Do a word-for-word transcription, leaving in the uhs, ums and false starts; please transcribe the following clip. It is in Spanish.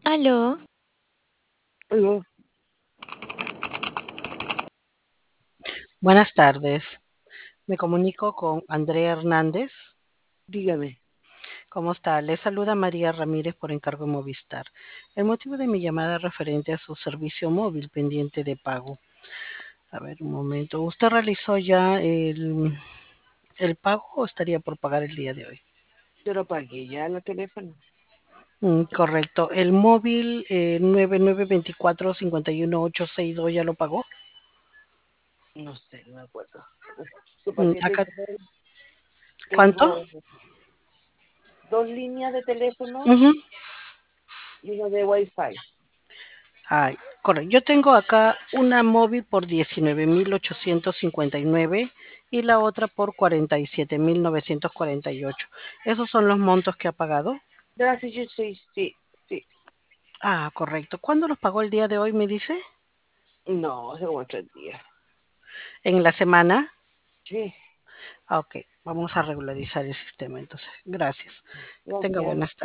Aló, Aló, Buenas tardes. Me comunico con Andrea Hernández. dígame. ¿Cómo está? Le saluda María Ramírez por encargo de Movistar. El motivo de mi llamada es referente a su servicio móvil pendiente de pago. A ver, un momento. ¿Usted realizó ya el, el pago o estaría por pagar el día de hoy? Yo lo pagué ya en el teléfono. Mm, correcto. ¿El móvil eh, nueve nueve dos cuatro cinco uno ocho seis dos ya lo pagó? No sé, no me acuerdo. Su Mm, paquete, acá, ¿cuánto? tengo dos líneas de teléfono Ujú. y uno de Wi-Fi. Ay, correcto. Yo tengo acá una móvil por diecinueve mil ochocientos cincuenta y nueve y la otra por cuarenta y siete mil novecientos cuarenta y ocho. ¿Esos son los montos que ha pagado? Gracias, yo sí, sí, sí. Ah, correcto. ¿Cuándo los pagó el día de hoy, me dice? No, hace como tres días. ¿En la semana? Sí, Ah, ok. Vamos a regularizar el sistema entonces. Gracias. Que tenga gracias. buenas tardes.